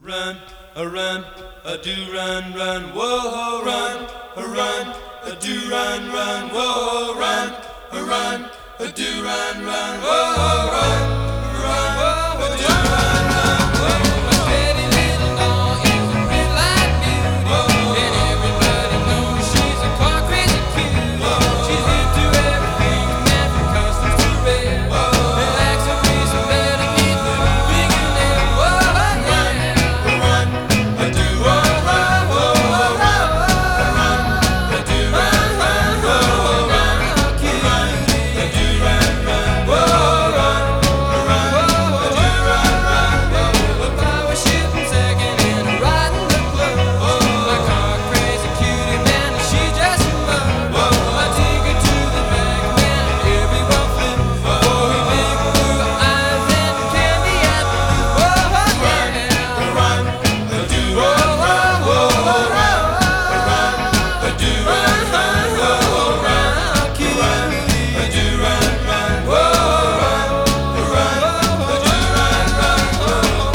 run, a run, a do run, run, whoa, run, a run, a do run, run, whoa, run, a run, a do run, run, whoa, run, a run, a do run, run, whoa. My pretty little doll is a real life beauty, and everybody knows she's a car crazy cutie. She's into everything from natural costumes to red. And likes a piece of better meat with a fingernail. Whoa, yeah. Run, a do run, run, whoa, run, a run, a do run, run, whoa, run, run, a do run, run, whoa, run, a run, a do run, run, whoa. If I was shooting second and I'm riding the club, my car crazy cutie man, she's just in love. I take her to the back, man, and everyone flips. Oh, big blue eyes and candy apples. Whoa, yeah. Run, a do run, run, whoa, run, a run, a do run, run, whoa, run, a do run, run, whoa, run, a run, a do run, run, whoa.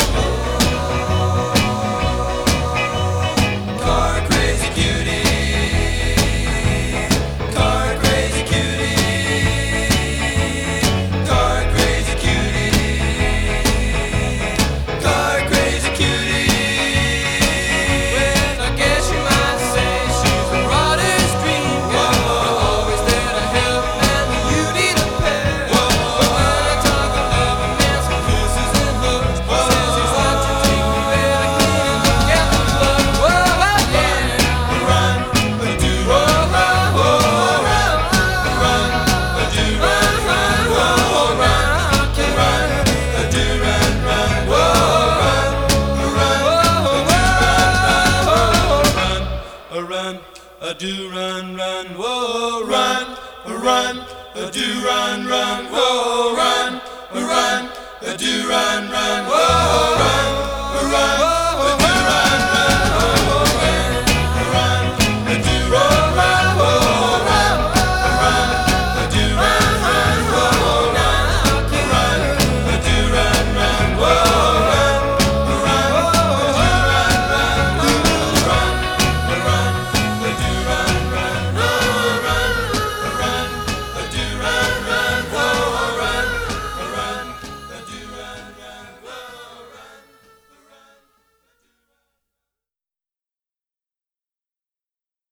Car crazy cutie, car crazy cutie, car crazy cutie, car crazy cutie. Well, I guess you might say she's a martyr's dream, girl, always there to help and when you need a pair. But when I talk of love, a man some kisses and hugs, says he's like to take me where I clean and look at the plug. Whoa, yeah. Run, a do run, run, whoa, run, run, a do run, run, whoa, run, a do run, run, whoa, run, a run, a do run, run, whoa, run, a run, a do run, run, whoa, run, a run, a do run, run, whoa.